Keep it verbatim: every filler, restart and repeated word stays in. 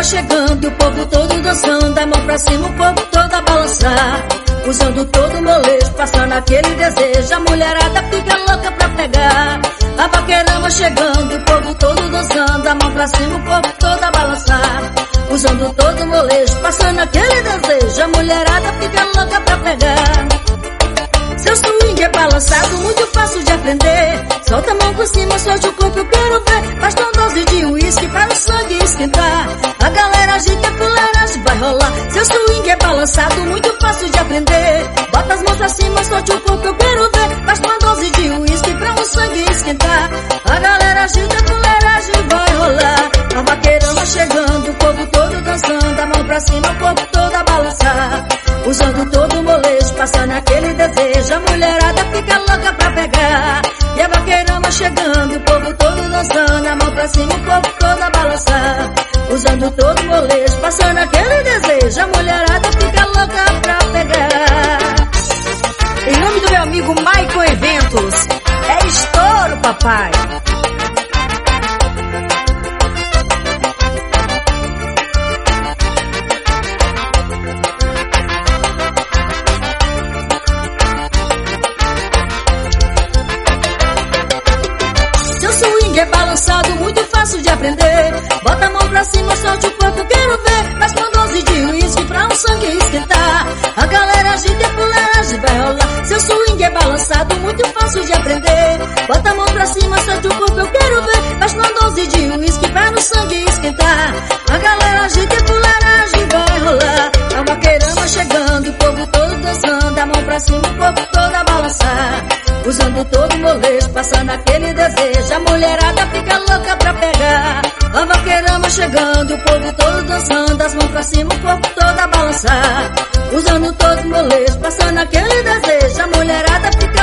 chegando, o povo todo dançando, a mão pra cima, o povo todo a balançar. Usando todo o molejo, passando aquele desejo, a mulherada fica louca pra pegar. A vaqueirama chegando, o povo todo dançando, a mão pra cima, o povo todo a balançar. Usando todo o molejo, passando aquele desejo, a mulherada fica louca pra pegar. Seu swing é balançado, muito fácil de aprender. Solta a mão por cima, solte o corpo, eu quero ver. Basta uma dose de uísque para o sangue esquentar. A galera agita, a fuleiragem vai rolar. Seu swing é balançado, muito fácil de aprender. Bota as mãos pra cima, solte o corpo, eu quero ver. Basta uma dose de uísque para o sangue esquentar. A galera agita, a fuleiragem vai rolar. A vaqueirama chegando, o povo todo dançando, a mão pra cima, o corpo todo a balançar. Usando todo o molejo, passando aquele desejo, a mulherada fica louca pra pegar. E a vaqueirama chegando, o povo todo dançando, a mão pra cima, o corpo todo a balançar. Usando todo o molejo, passando aquele desejo, a mulherada fica louca pra pegar. Em nome do meu amigo Maicon Eventos, é estouro, papai. É balançado, muito fácil de aprender. Bota a mão pra cima, solte o corpo, eu quero ver. Faz uma dose de uísque pra o sangue esquentar. A galera agita e a fuleiragem vai rolar. Seu swing é balançado, muito fácil de aprender. Bota a mão pra cima, solte o corpo, eu quero ver. Faz uma dose de uísque pra o sangue esquentar. A galera agita e a fuleiragem vai rolar. A vaqueirama chegando, o povo todo dançando, a mão pra cima, o corpo todo a balançar. Usando todo o molejo, passando aquele desejo, a mulherada fica louca pra pegar. A vaqueirama chegando, o povo todo dançando, as mãos pra cima, o corpo todo a balançar. Usando todo o molejo, passando aquele desejo, a mulherada fica